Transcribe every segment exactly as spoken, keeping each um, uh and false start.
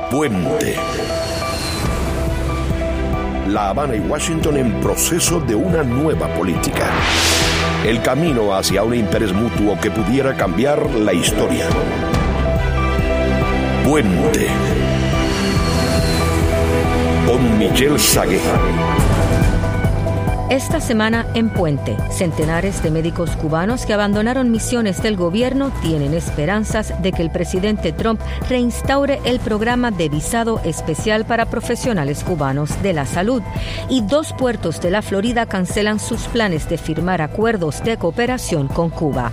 Puente. La Habana y Washington en proceso de una nueva política. El camino hacia un interés mutuo que pudiera cambiar la historia. Puente. Con Michelle Sagué. Esta semana en Puente, centenares de médicos cubanos que abandonaron misiones del gobierno tienen esperanzas de que el presidente Trump reinstaure el programa de visado especial para profesionales cubanos de la salud. Y dos puertos de la Florida cancelan sus planes de firmar acuerdos de cooperación con Cuba.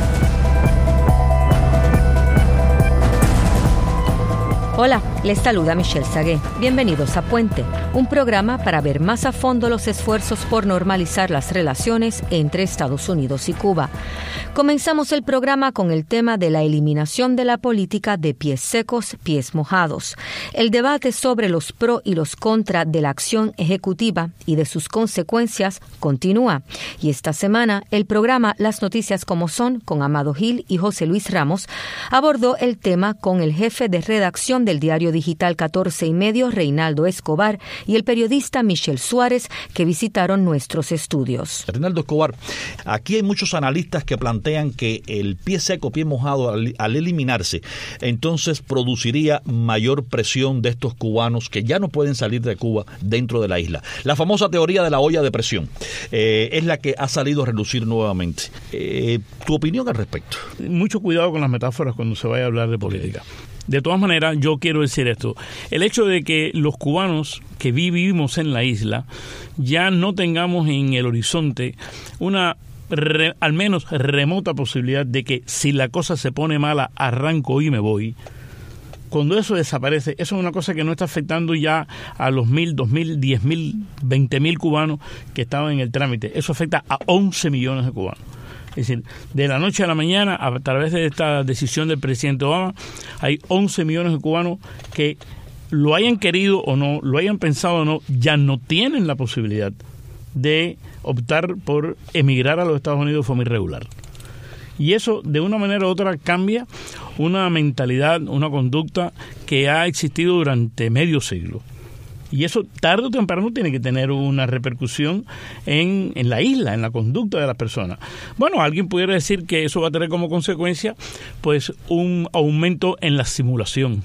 Hola, les saluda Michelle Sagué. Bienvenidos a Puente, un programa para ver más a fondo los esfuerzos por normalizar las relaciones entre Estados Unidos y Cuba. Comenzamos el programa con el tema de la eliminación de la política de pies secos, pies mojados. El debate sobre los pro y los contra de la acción ejecutiva y de sus consecuencias continúa. Y esta semana, el programa Las Noticias Como Son, con Amado Gil y José Luis Ramos, abordó el tema con el jefe de redacción del diario digital catorce y medio, Reinaldo Escobar, y el periodista Michel Suárez, que visitaron nuestros estudios. Reinaldo Escobar, aquí hay muchos analistas que plantean que el pie seco, pie mojado, al, al eliminarse, entonces produciría mayor presión de estos cubanos que ya no pueden salir de Cuba dentro de la isla. La famosa teoría de la olla de presión eh, es la que ha salido a relucir nuevamente. Eh, ¿Tu opinión al respecto? Mucho cuidado con las metáforas cuando se vaya a hablar de política. De todas maneras, yo quiero decir esto. El hecho de que los cubanos que vivimos en la isla ya no tengamos en el horizonte una, re, al menos remota posibilidad de que si la cosa se pone mala, arranco y me voy. Cuando eso desaparece, eso es una cosa que no está afectando ya a los mil, dos mil, diez mil, veinte mil cubanos que estaban en el trámite. Eso afecta a once millones de cubanos. Es decir, de la noche a la mañana, a través de esta decisión del presidente Obama, hay once millones de cubanos que, lo hayan querido o no, lo hayan pensado o no, ya no tienen la posibilidad de optar por emigrar a los Estados Unidos de forma irregular. Y eso, de una manera u otra, cambia una mentalidad, una conducta que ha existido durante medio siglo. Y eso tarde o temprano tiene que tener una repercusión en, en la isla, en la conducta de las personas. Bueno, alguien pudiera decir que eso va a tener como consecuencia pues un aumento en la simulación.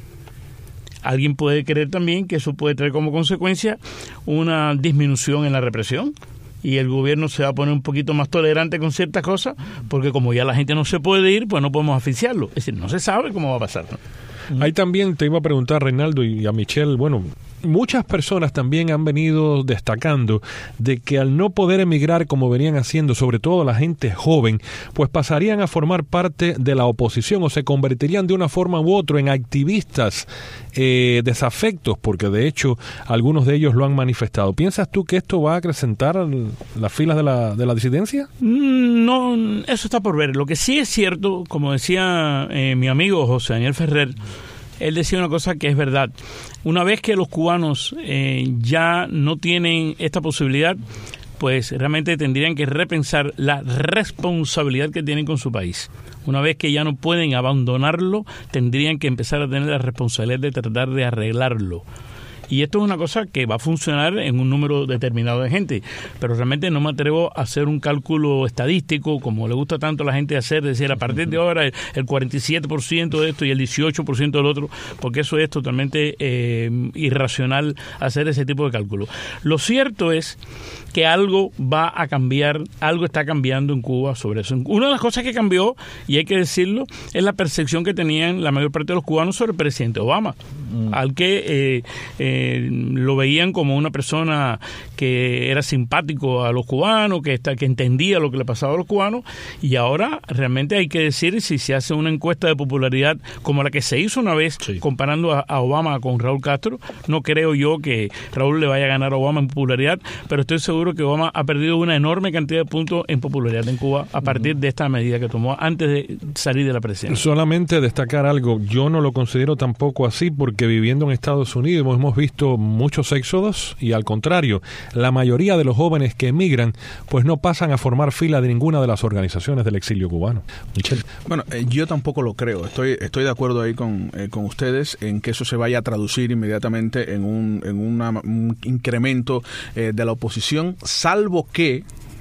Alguien puede creer también que eso puede tener como consecuencia una disminución en la represión. Y el gobierno se va a poner un poquito más tolerante con ciertas cosas, porque como ya la gente no se puede ir, pues no podemos asfixiarlo. Es decir, no se sabe cómo va a pasar, ¿no? Ahí también te iba a preguntar, Reinaldo, y a Michelle, bueno, muchas personas también han venido destacando de que al no poder emigrar como venían haciendo, sobre todo la gente joven, pues pasarían a formar parte de la oposición o se convertirían de una forma u otra en activistas eh, desafectos, porque de hecho algunos de ellos lo han manifestado. ¿Piensas tú que esto va a acrecentar las filas de la, de la disidencia? No, eso está por ver. Lo que sí es cierto, como decía eh, mi amigo José Daniel Ferrer, él decía una cosa que es verdad. Una vez que los cubanos eh, ya no tienen esta posibilidad, pues realmente tendrían que repensar la responsabilidad que tienen con su país. Una vez que ya no pueden abandonarlo, tendrían que empezar a tener la responsabilidad de tratar de arreglarlo. Y esto es una cosa que va a funcionar en un número determinado de gente, pero realmente no me atrevo a hacer un cálculo estadístico como le gusta tanto a la gente hacer, decir a partir de ahora el, el cuarenta y siete por ciento de esto y el dieciocho por ciento del otro, porque eso es totalmente eh, irracional hacer ese tipo de cálculo. Lo cierto es que algo va a cambiar, algo está cambiando en Cuba sobre eso. Una de las cosas que cambió, y hay que decirlo, es la percepción que tenían la mayor parte de los cubanos sobre el presidente Obama, mm. al que eh, eh, lo veían como una persona que era simpático a los cubanos, que, está, que entendía lo que le pasaba a los cubanos, y ahora realmente hay que decir, si se hace una encuesta de popularidad como la que se hizo una vez, sí. comparando a, a Obama con Raúl Castro, no creo yo que Raúl le vaya a ganar a Obama en popularidad, pero estoy seguro que Obama ha perdido una enorme cantidad de puntos en popularidad en Cuba a partir de esta medida que tomó antes de salir de la presidencia. Solamente destacar algo, yo no lo considero tampoco así, porque viviendo en Estados Unidos hemos visto visto muchos éxodos y, al contrario, la mayoría de los jóvenes que emigran pues no pasan a formar fila de ninguna de las organizaciones del exilio cubano. Michelle. Bueno, eh, yo tampoco lo creo. Estoy estoy de acuerdo ahí con, eh, con ustedes en que eso se vaya a traducir inmediatamente en un, en una, un incremento eh, de la oposición, salvo que,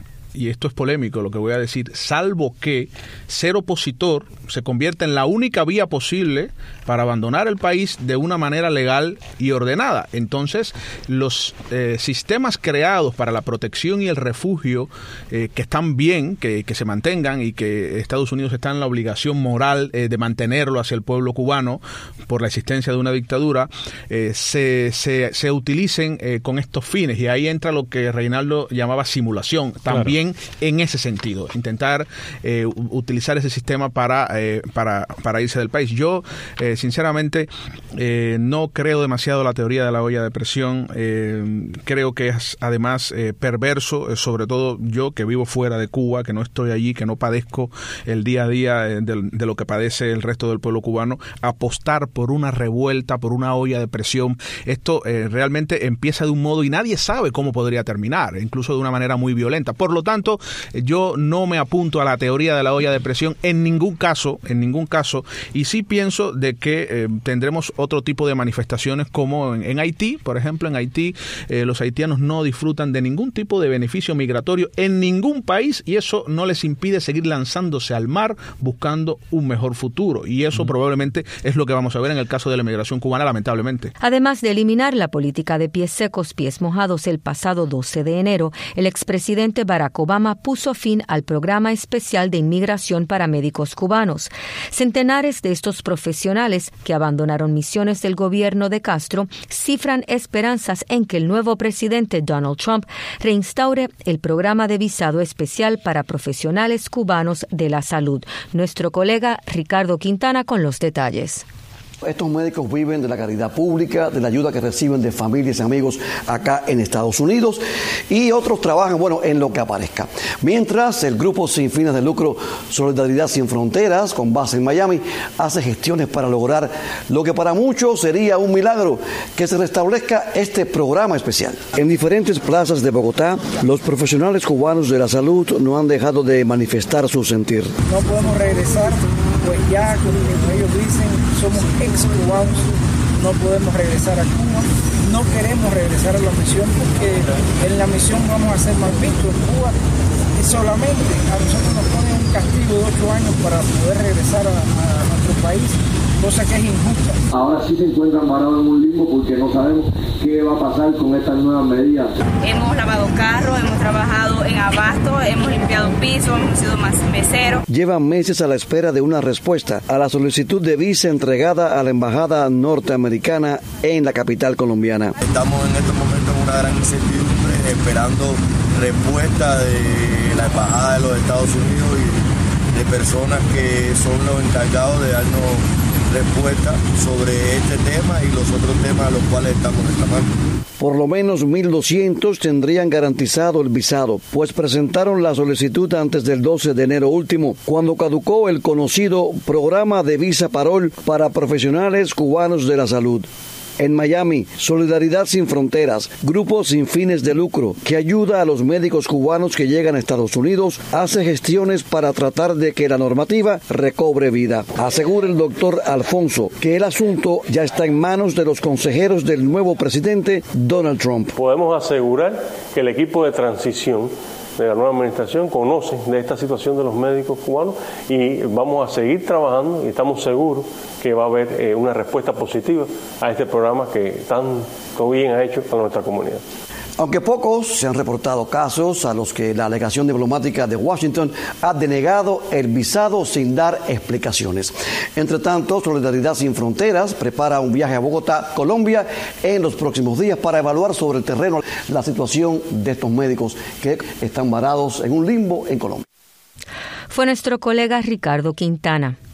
y esto es polémico lo que voy a decir, salvo que ser opositor se convierta en la única vía posible para abandonar el país de una manera legal y ordenada. Entonces, los eh, sistemas creados para la protección y el refugio, eh, que están bien, que, que se mantengan, y que Estados Unidos está en la obligación moral eh, de mantenerlo hacia el pueblo cubano por la existencia de una dictadura, eh, se, se, se utilicen eh, con estos fines. Y ahí entra lo que Reinaldo llamaba simulación, también claro. En ese sentido, intentar eh, utilizar ese sistema para, eh, para, para irse del país. Yo, eh, sinceramente, eh, no creo demasiado la teoría de la olla de presión. Eh, creo que es además eh, perverso, eh, sobre todo yo que vivo fuera de Cuba, que no estoy allí, que no padezco el día a día eh, de, de lo que padece el resto del pueblo cubano, apostar por una revuelta, por una olla de presión. Esto eh, realmente empieza de un modo y nadie sabe cómo podría terminar, incluso de una manera muy violenta. Por lo tanto, yo no me apunto a la teoría de la olla de presión en ningún caso, en ningún caso, y sí pienso de que eh, tendremos otro tipo de manifestaciones como en, en Haití, por ejemplo. En Haití eh, los haitianos no disfrutan de ningún tipo de beneficio migratorio en ningún país, y eso no les impide seguir lanzándose al mar buscando un mejor futuro, y eso uh-huh. probablemente es lo que vamos a ver en el caso de la inmigración cubana, lamentablemente. Además de eliminar la política de pies secos, pies mojados el pasado doce de enero, el expresidente Barack Obama puso fin al programa especial de inmigración para médicos cubanos. Centenares de estos profesionales que abandonaron misiones del gobierno de Castro cifran esperanzas en que el nuevo presidente Donald Trump reinstaure el programa de visado especial para profesionales cubanos de la salud. Nuestro colega Ricardo Quintana con los detalles. Estos médicos viven de la caridad pública, de la ayuda que reciben de familias y amigos acá en Estados Unidos, y otros trabajan, bueno, en lo que aparezca. Mientras, el grupo sin fines de lucro Solidaridad Sin Fronteras, con base en Miami, hace gestiones para lograr lo que para muchos sería un milagro, que se restablezca este programa especial. En diferentes plazas de Bogotá, los profesionales cubanos de la salud no han dejado de manifestar su sentir. No podemos regresar, pues ya, como ellos dicen, somos ex-cubanos, no podemos regresar a Cuba, no queremos regresar a la misión porque en la misión vamos a ser mal vistos. En Cuba y solamente a nosotros nos ponen un castigo de ocho años para poder regresar a, a nuestro país, cosa que es injusta. Ahora sí se encuentran varados en un limbo porque no sabemos qué va a pasar con estas nuevas medidas. Hemos lavado carros, hemos trabajado en abasto, hemos limpiado pisos, hemos sido más meseros. Llevan meses a la espera de una respuesta a la solicitud de visa entregada a la embajada norteamericana en la capital colombiana. Estamos en estos momentos en una gran incertidumbre, esperando respuesta de la embajada de los Estados Unidos y de personas que son los encargados de darnos respuesta sobre este tema y los otros temas a los cuales estamos reclamando. Por lo menos mil doscientos tendrían garantizado el visado, pues presentaron la solicitud antes del doce de enero último, cuando caducó el conocido programa de visa parol para profesionales cubanos de la salud. En Miami, Solidaridad Sin Fronteras, grupo sin fines de lucro que ayuda a los médicos cubanos que llegan a Estados Unidos, hace gestiones para tratar de que la normativa recobre vida. Asegura el doctor Alfonso que el asunto ya está en manos de los consejeros del nuevo presidente Donald Trump. Podemos asegurar que el equipo de transición de la nueva administración conoce de esta situación de los médicos cubanos y vamos a seguir trabajando y estamos seguros que va a haber eh, una respuesta positiva a este programa que tanto bien ha hecho para nuestra comunidad. Aunque pocos, se han reportado casos a los que la alegación diplomática de Washington ha denegado el visado sin dar explicaciones. Entre tanto, Solidaridad Sin Fronteras prepara un viaje a Bogotá, Colombia, en los próximos días para evaluar sobre el terreno la situación de estos médicos que están varados en un limbo en Colombia. Fue nuestro colega Ricardo Quintana.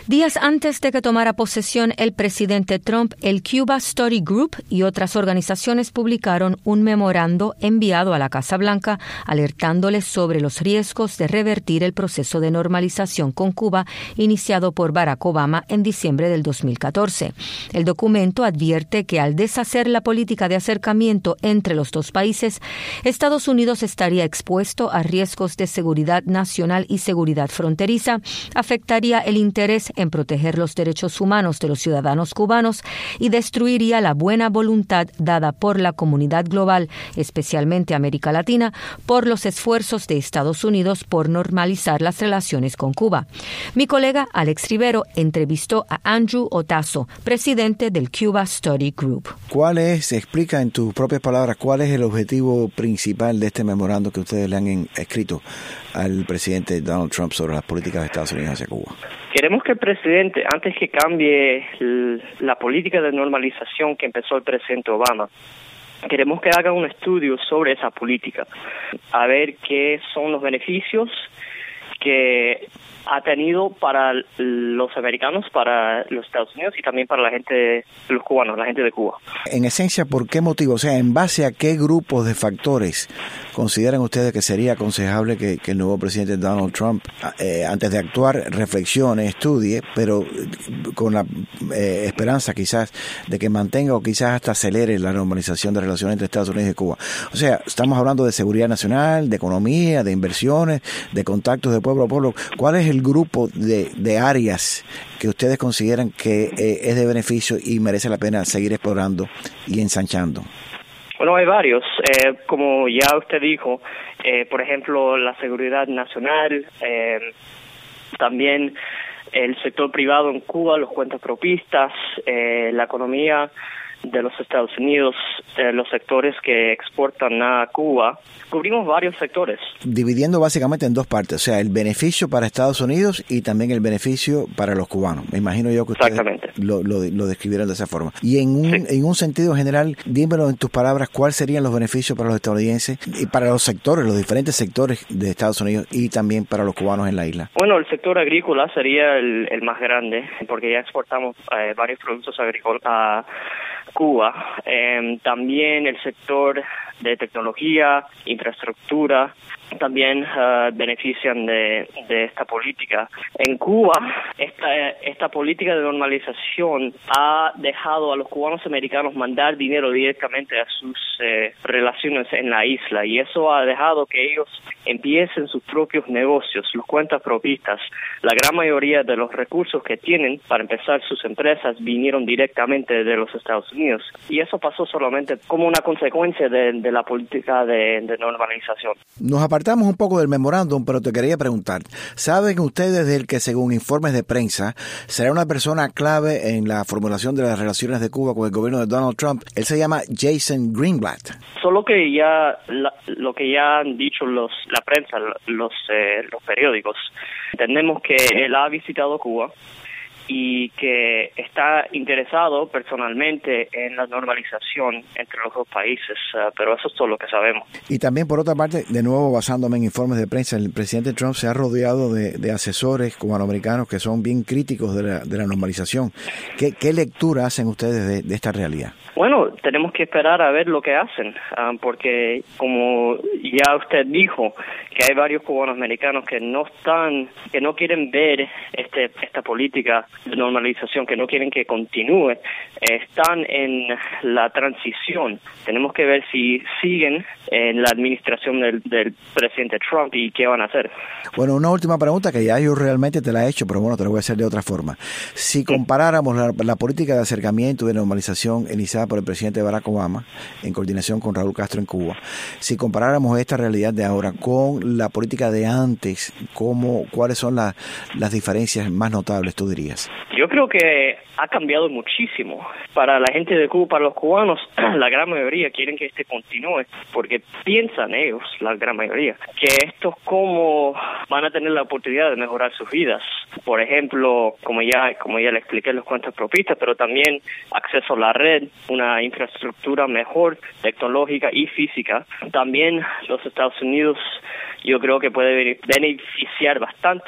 Días antes de que tomara posesión el presidente Trump, el Cuba Study Group y otras organizaciones publicaron un memorando enviado a la Casa Blanca alertándoles sobre los riesgos de revertir el proceso de normalización con Cuba iniciado por Barack Obama en diciembre del dos mil catorce. El documento advierte que al deshacer la política de acercamiento entre los dos países, Estados Unidos estaría expuesto a riesgos de seguridad nacional y seguridad fronteriza, afectaría el interés en proteger los derechos humanos de los ciudadanos cubanos y destruiría la buena voluntad dada por la comunidad global, especialmente América Latina, por los esfuerzos de Estados Unidos por normalizar las relaciones con Cuba. Mi colega Alex Rivero entrevistó a Andrew Otazo, presidente del Cuba Study Group. ¿Cuál es, explica en tus propias palabras, cuál es el objetivo principal de este memorando que ustedes le han escrito al presidente Donald Trump sobre las políticas de Estados Unidos hacia Cuba? Queremos que el presidente, antes que cambie la política de normalización que empezó el presidente Obama, queremos que haga un estudio sobre esa política, a ver qué son los beneficios que ha tenido para los americanos, para los Estados Unidos y también para la gente, los cubanos, la gente de Cuba. En esencia, ¿por qué motivo? O sea, ¿en base a qué grupos de factores consideran ustedes que sería aconsejable que, que el nuevo presidente Donald Trump, eh, antes de actuar, reflexione, estudie, pero con la eh, esperanza quizás de que mantenga o quizás hasta acelere la normalización de relaciones entre Estados Unidos y Cuba? O sea, estamos hablando de seguridad nacional, de economía, de inversiones, de contactos de pueblo a pueblo. ¿Cuál es el grupo de, de áreas que ustedes consideran que eh, es de beneficio y merece la pena seguir explorando y ensanchando? Bueno, hay varios. Eh, como ya usted dijo, eh, por ejemplo, la seguridad nacional, eh, también el sector privado en Cuba, los cuentapropistas, eh, la economía de los Estados Unidos, eh, los sectores que exportan a Cuba. Cubrimos varios sectores. Dividiendo básicamente en dos partes, o sea, el beneficio para Estados Unidos y también el beneficio para los cubanos. Me imagino yo que ustedes lo, lo, lo describieron de esa forma. Y en un, sí. en un sentido general, dímelo en tus palabras, ¿cuáles serían los beneficios para los estadounidenses y para los sectores, los diferentes sectores de Estados Unidos y también para los cubanos en la isla? Bueno, el sector agrícola sería el, el más grande, porque ya exportamos eh, varios productos agrícolas a Cuba. Eh, también el sector de tecnología, infraestructura, también uh, benefician de, de esta política. En Cuba, esta, esta política de normalización ha dejado a los cubanos americanos mandar dinero directamente a sus eh, relaciones en la isla, y eso ha dejado que ellos empiecen sus propios negocios, los cuentapropistas. La gran mayoría de los recursos que tienen para empezar sus empresas vinieron directamente de los Estados Unidos, y eso pasó solamente como una consecuencia de, de la política de, de normalización. Nos apartamos un poco del memorándum, pero te quería preguntar, ¿saben ustedes del que, según informes de prensa, será una persona clave en la formulación de las relaciones de Cuba con el gobierno de Donald Trump? Él se llama Jason Greenblatt. Solo que ya la, lo que ya han dicho los la prensa, los eh, los periódicos, entendemos que él ha visitado Cuba y que está interesado personalmente en la normalización entre los dos países, uh, pero eso es todo lo que sabemos. Y también, por otra parte, de nuevo basándome en informes de prensa, el presidente Trump se ha rodeado de, de asesores cubanoamericanos que son bien críticos de la, de la normalización. ¿Qué, qué lectura hacen ustedes de, de esta realidad? Bueno, tenemos que esperar a ver lo que hacen, um, porque como ya usted dijo, que hay varios cubanos americanos que no están, que no quieren ver este esta política de normalización, que no quieren que continúe, están en la transición. Tenemos que ver si siguen en la administración del, del presidente Trump y qué van a hacer. Bueno, una última pregunta que ya yo realmente te la he hecho, pero bueno, te la voy a hacer de otra forma. Si comparáramos la, la política de acercamiento y de normalización iniciada por el presidente Barack Obama en coordinación con Raúl Castro en Cuba, si comparáramos esta realidad de ahora con la política de antes, ¿cómo, cuáles son la, las diferencias más notables, tú dirías? Yo creo que ha cambiado muchísimo. Para la gente de Cuba, para los cubanos, la gran mayoría quieren que este continúe, porque piensan ellos, la gran mayoría, que esto es como van a tener la oportunidad de mejorar sus vidas. Por ejemplo, como ya como ya le expliqué, los cuentapropistas, pero también acceso a la red, una infraestructura mejor, tecnológica y física. También los Estados Unidos, yo creo que puede beneficiar bastante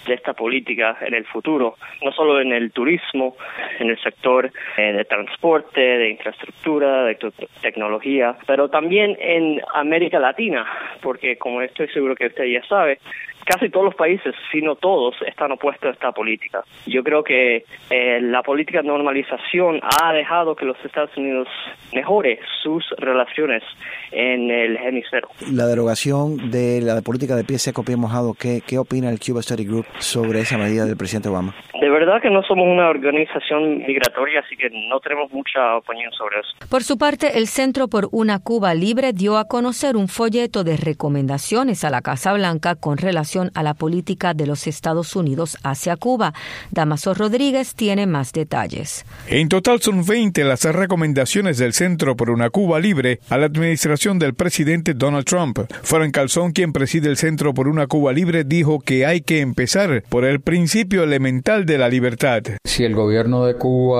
de esta política en el futuro, no solo en el turismo, en el sector eh, de transporte, de infraestructura, de te- tecnología, pero también en América Latina, porque como estoy seguro que usted ya sabe, casi todos los países, si no todos, están opuestos a esta política. Yo creo que eh, la política de normalización ha dejado que los Estados Unidos mejore sus relaciones en el hemisferio. La derogación de la política de pie seco, pie mojado, ¿qué, qué opina el Cuba Study Group sobre esa medida del presidente Obama? De verdad que no somos una organización migratoria, así que no tenemos mucha opinión sobre eso. Por su parte, el Centro por una Cuba Libre dio a conocer un folleto de recomendaciones a la Casa Blanca con relación a la política de los Estados Unidos hacia Cuba. Damaso Rodríguez tiene más detalles. En total son veinte las recomendaciones del Centro por una Cuba Libre a la administración del presidente Donald Trump. Frank Calzón, quien preside el Centro por una Cuba Libre, dijo que hay que empezar por el principio elemental de la libertad. Si el gobierno de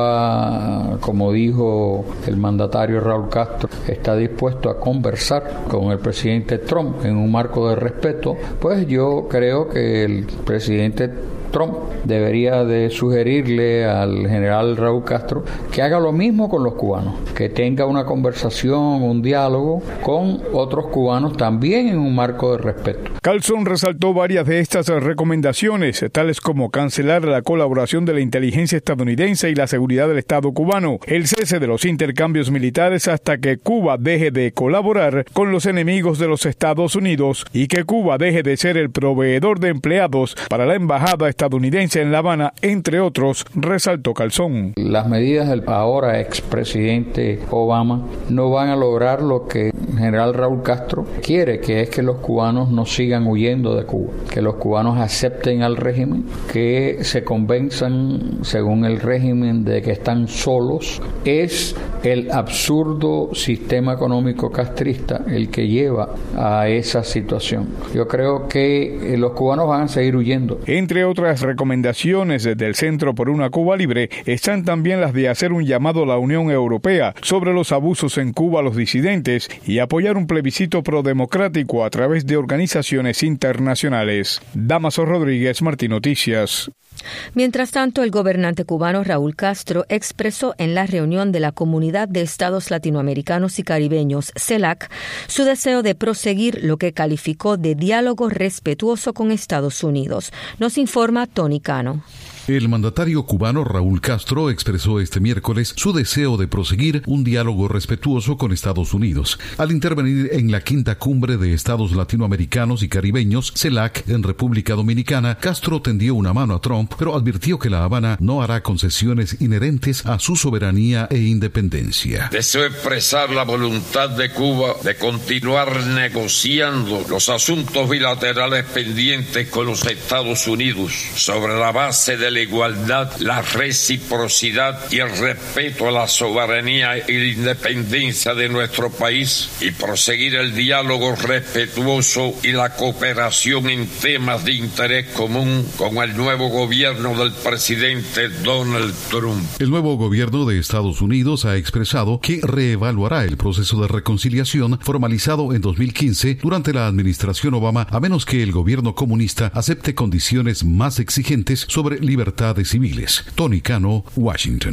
Cuba, como dijo el mandatario Raúl Castro, está dispuesto a conversar con el presidente Trump en un marco de respeto, pues yo creo que el presidente Trump debería de sugerirle al general Raúl Castro que haga lo mismo con los cubanos, que tenga una conversación, un diálogo con otros cubanos también en un marco de respeto. Calzón resaltó varias de estas recomendaciones, tales como cancelar la colaboración de la inteligencia estadounidense y la seguridad del Estado cubano, el cese de los intercambios militares hasta que Cuba deje de colaborar con los enemigos de los Estados Unidos y que Cuba deje de ser el proveedor de empleados para la embajada estadounidense en La Habana, entre otros, resaltó Calzón. Las medidas del ahora expresidente Obama no van a lograr lo que el general Raúl Castro quiere, que es que los cubanos no sigan huyendo de Cuba, que los cubanos acepten al régimen, que se convenzan, según el régimen, de que están solos. Es el absurdo sistema económico castrista el que lleva a esa situación. Yo creo que los cubanos van a seguir huyendo. Entre otras recomendaciones del Centro por una Cuba Libre están también las de hacer un llamado a la Unión Europea sobre los abusos en Cuba a los disidentes y apoyar un plebiscito prodemocrático a través de organizaciones internacionales. Damaso Rodríguez, Martín Noticias. Mientras tanto, el gobernante cubano Raúl Castro expresó en la reunión de la Comunidad de Estados Latinoamericanos y Caribeños, CELAC, su deseo de proseguir lo que calificó de diálogo respetuoso con Estados Unidos. Nos informa Tony Cano. El mandatario cubano Raúl Castro expresó este miércoles su deseo de proseguir un diálogo respetuoso con Estados Unidos. Al intervenir en la quinta cumbre de Estados Latinoamericanos y Caribeños, CELAC, en República Dominicana, Castro tendió una mano a Trump, pero advirtió que La Habana no hará concesiones inherentes a su soberanía e independencia. Deseo expresar la voluntad de Cuba de continuar negociando los asuntos bilaterales pendientes con los Estados Unidos sobre la base de la igualdad, la reciprocidad y el respeto a la soberanía y la independencia de nuestro país, y proseguir el diálogo respetuoso y la cooperación en temas de interés común con el nuevo gobierno del presidente Donald Trump. El nuevo gobierno de Estados Unidos ha expresado que reevaluará el proceso de reconciliación formalizado en dos mil quince durante la administración Obama, a menos que el gobierno comunista acepte condiciones más exigentes sobre libertades civiles. Tony Cano, Washington.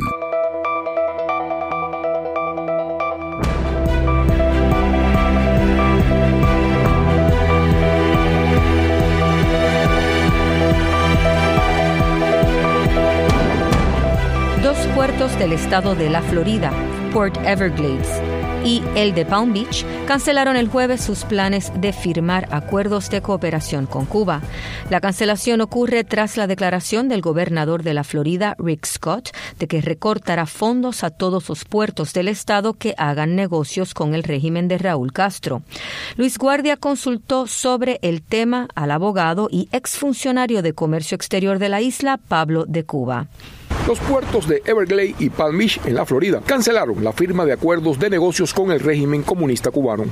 Dos puertos del estado de la Florida, Port Everglades y el de Palm Beach, cancelaron el jueves sus planes de firmar acuerdos de cooperación con Cuba. La cancelación ocurre tras la declaración del gobernador de la Florida, Rick Scott, de que recortará fondos a todos los puertos del estado que hagan negocios con el régimen de Raúl Castro. Luis Guardia consultó sobre el tema al abogado y exfuncionario de Comercio Exterior de la isla, Pablo de Cuba. Los puertos de Everglades y Palm Beach, en la Florida, cancelaron la firma de acuerdos de negocios con el régimen comunista cubano.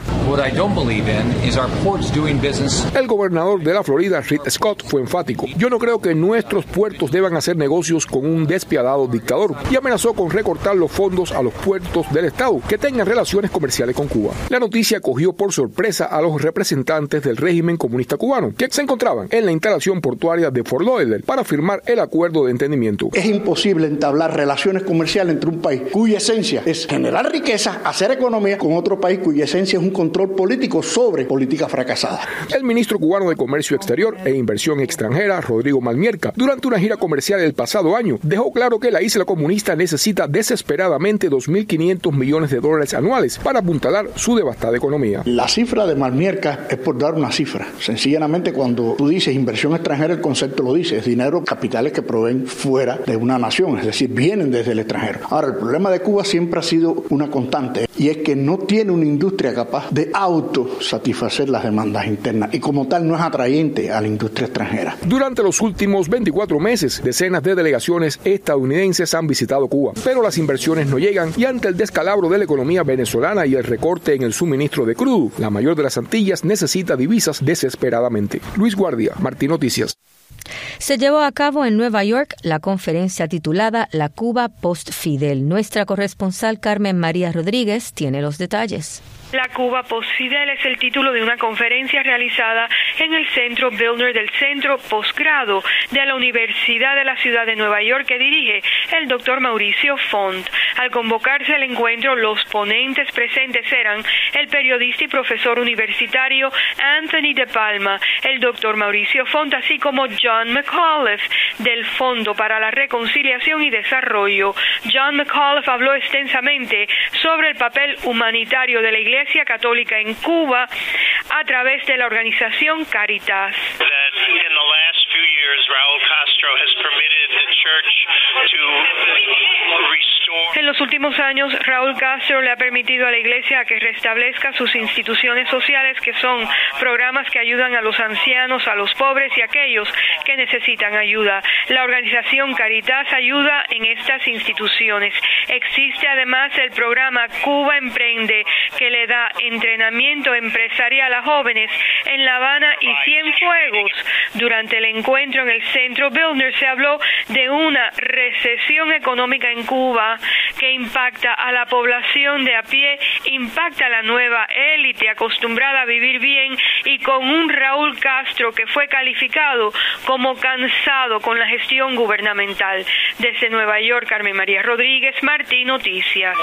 El gobernador de la Florida, Rick Scott, fue enfático. Yo no creo que nuestros puertos deban hacer negocios con un despiadado dictador, y amenazó con recortar los fondos a los puertos del estado que tengan relaciones comerciales con Cuba. La noticia cogió por sorpresa a los representantes del régimen comunista cubano, que se encontraban en la instalación portuaria de Fort Lauderdale para firmar el acuerdo de entendimiento. Es imposible entablar relaciones comerciales entre un país cuya esencia es generar riqueza, hacer economía, con otro país cuya esencia es un control político sobre políticas fracasadas. El ministro cubano de Comercio Exterior e Inversión Extranjera, Rodrigo Malmierca, durante una gira comercial el pasado año, dejó claro que la isla comunista necesita desesperadamente dos mil quinientos millones de dólares anuales para apuntalar su devastada economía. La cifra de Malmierca es por dar una cifra. Sencillamente, cuando tú dices inversión extranjera, el concepto lo dice, es dinero, capitales que proveen fuera de una nación, es decir, vienen desde el extranjero. Ahora, el problema de Cuba siempre ha sido una constante, y es que no tiene una industria capaz de autosatisfacer las demandas internas, y como tal no es atrayente a la industria extranjera. Durante los últimos veinticuatro meses, decenas de delegaciones estadounidenses han visitado Cuba, pero las inversiones no llegan, y ante el descalabro de la economía venezolana y el recorte en el suministro de crudo, la mayor de las Antillas necesita divisas desesperadamente. Luis Guardia, Martín Noticias. Se llevó a cabo en Nueva York la conferencia titulada La Cuba Post-Fidel. Nuestra corresponsal Carmen María Rodríguez tiene los detalles. La Cuba Post-Fidel es el título de una conferencia realizada en el Centro Bildner del Centro Postgrado de la Universidad de la Ciudad de Nueva York, que dirige el doctor Mauricio Font. Al convocarse el encuentro, los ponentes presentes eran el periodista y profesor universitario Anthony de Palma, el doctor Mauricio Font, así como John McAuliffe del Fondo para la Reconciliación y Desarrollo. John McAuliffe habló extensamente sobre el papel humanitario de la Iglesia Católica en Cuba a través de la organización Caritas. En los últimos años, Raúl Castro le ha permitido a la Iglesia que restablezca sus instituciones sociales, que son programas que ayudan a los ancianos, a los pobres y a aquellos que necesitan ayuda. La organización Caritas ayuda en estas instituciones. Existe además el programa Cuba Emprende, que le da entrenamiento empresarial a jóvenes en La Habana y Cienfuegos. Durante el encuentro en el Centro Bildner se habló de una recesión económica en Cuba que impacta a la población de a pie, impacta a la nueva élite acostumbrada a vivir bien, y con un Raúl Castro que fue calificado como cansado con la gestión gubernamental. Desde Nueva York, Carmen María Rodríguez, Martín Noticias.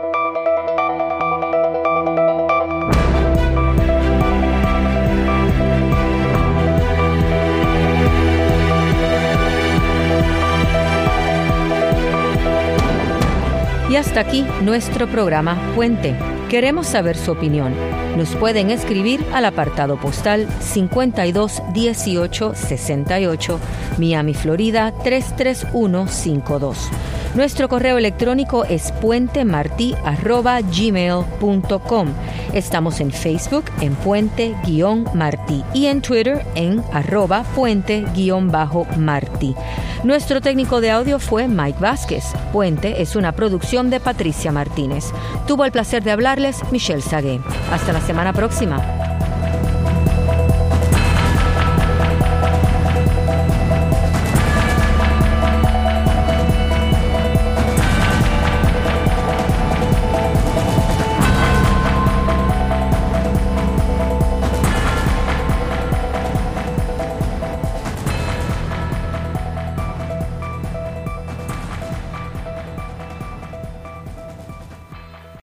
Y hasta aquí nuestro programa Puente. Queremos saber su opinión. Nos pueden escribir al apartado postal cincuenta y dos dieciocho sesenta y ocho, Miami, Florida tres tres uno cinco dos. Nuestro correo electrónico es puentemarti arroba gmail punto com. Estamos en Facebook en Puente-Martí y en Twitter en arroba Puente-Martí. Nuestro técnico de audio fue Mike Vázquez. Puente es una producción de Patricia Martínez. Tuvo el placer de hablarles Michelle Sagué. Hasta la semana próxima.